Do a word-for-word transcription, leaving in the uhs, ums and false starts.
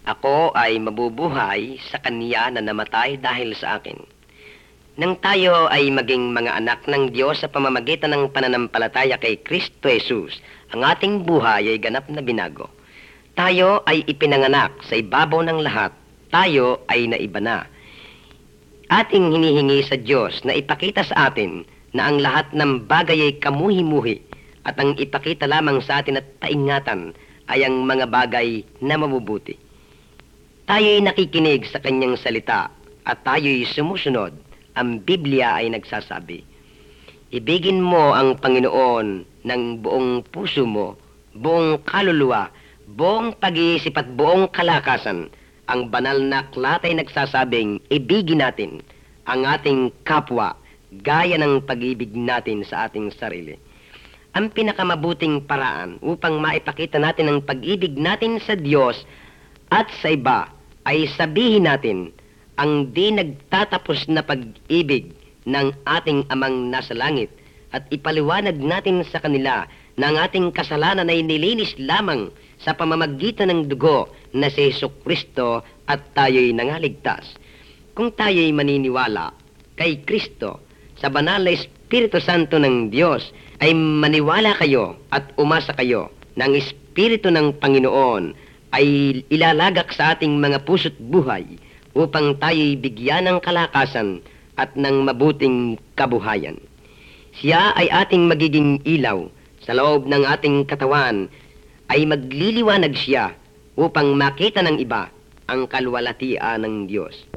Ako ay mabubuhay sa Kanya na namatay dahil sa akin. Nang tayo ay maging mga anak ng Diyos sa pamamagitan ng pananampalataya kay Kristo Jesus, ang ating buhay ay ganap na binago. Tayo ay ipinanganak sa ibabaw ng lahat. Tayo ay naiba na. Ating hinihingi sa Diyos na ipakita sa atin na ang lahat ng bagay ay kamuhi-muhi at ang ipakita lamang sa atin at paingatan ay ang mga bagay na mabubuti. Tayo'y nakikinig sa kanyang salita at tayo'y sumusunod. Ang Biblia ay nagsasabi, ibigin mo ang Panginoon ng buong puso mo, buong kaluluwa, buong pag-iisip at buong kalakasan. Ang banal na aklat ay nagsasabing, ibigin natin ang ating kapwa gaya ng pag-ibig natin sa ating sarili. Ang pinakamabuting paraan upang maipakita natin ang pag-ibig natin sa Diyos at sa iba ay sabihin natin ang di nagtatapos na pag-ibig ng ating Amang nasa langit at ipaliwanag natin sa kanila na ang ating kasalanan ay nilinis lamang sa pamamagitan ng dugo na si Jesucristo at tayo'y nangaligtas. Kung tayo'y maniniwala kay Kristo sa banal na Espiritu Santo ng Diyos, ay maniwala kayo at umasa kayo na ang Espiritu ng Panginoon ay ilalagak sa ating mga puso't buhay upang tayo'y bigyan ng kalakasan at ng mabuting kabuhayan. Siya ay ating magiging ilaw sa loob ng ating katawan, ay magliliwanag siya upang makita ng iba ang kalwalhatian ng Diyos.